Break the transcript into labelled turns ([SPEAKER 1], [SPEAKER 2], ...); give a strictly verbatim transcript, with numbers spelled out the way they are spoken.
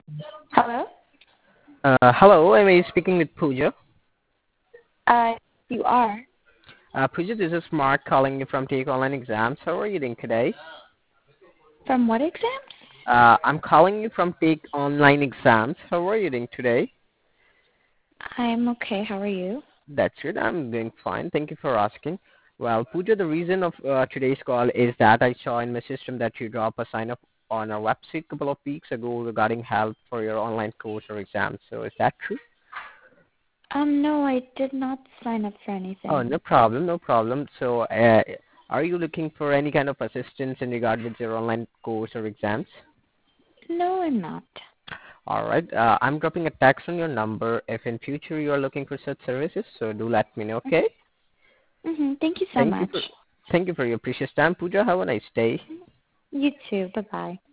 [SPEAKER 1] Hello?
[SPEAKER 2] Uh, hello, am I speaking with Pooja?
[SPEAKER 1] Uh, you are.
[SPEAKER 2] Uh, Pooja, this is Mark calling you from Take Online Exams. How are you doing today?
[SPEAKER 1] From what exams?
[SPEAKER 2] Uh, I'm calling you from Take Online Exams. How are you doing today?
[SPEAKER 1] I'm okay. How are you?
[SPEAKER 2] That's good. I'm doing fine. Thank you for asking. Well, Pooja, the reason of uh, today's call is that I saw in my system that you dropped a sign up on our website a couple of weeks ago regarding help for your online course or exams. So is that true?
[SPEAKER 1] Um, no, I did not sign up for
[SPEAKER 2] Oh,
[SPEAKER 1] anything.
[SPEAKER 2] no problem, no problem. So, uh, are you looking for any kind of assistance in regard with your online course or exams?
[SPEAKER 1] No, I'm not.
[SPEAKER 2] All right. Uh, I'm dropping a text on your number if in future you are looking for such services. So do let me know, okay?
[SPEAKER 1] Mm-hmm. Thank you so
[SPEAKER 2] Thank you
[SPEAKER 1] much.
[SPEAKER 2] for thank you for your precious time, Pooja. Have a nice day.
[SPEAKER 1] You too. Bye-bye.